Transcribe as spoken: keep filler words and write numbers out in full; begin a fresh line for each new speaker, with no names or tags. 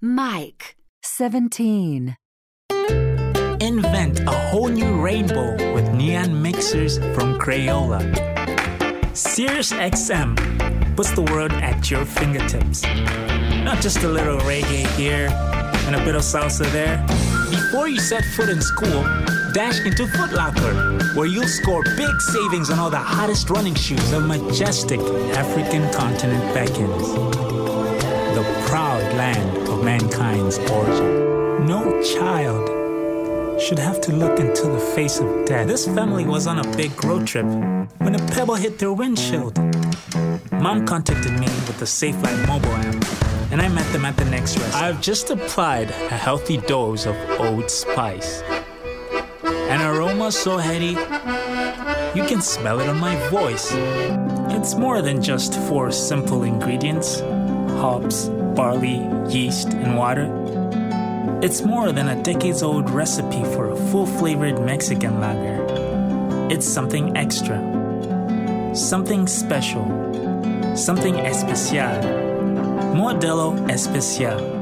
Mike, seventeen.
Invent a whole new rainbow with neon mixers from Crayola. Sirius X M puts the world at your fingertips. Not just a little reggae here and a bit of salsa there. Before you set foot in school, dash into Foot Locker, where you'll score big savings on all the hottest running shoes the majestic African continent beckons. The proud land of mankind's origin. No child should have to look into the face of death. This family was on a big road trip when a pebble hit their windshield. Mom contacted me with the SafeLight mobile app, and I met them at the next rest. I've just applied a healthy dose of Old Spice. An aroma so heady, you can smell it on my voice. It's more than just four simple ingredients: hops, barley, yeast, and water. It's more than a decades-old recipe for a full-flavored Mexican lager. It's something extra, something special, something especial. Modelo Especial.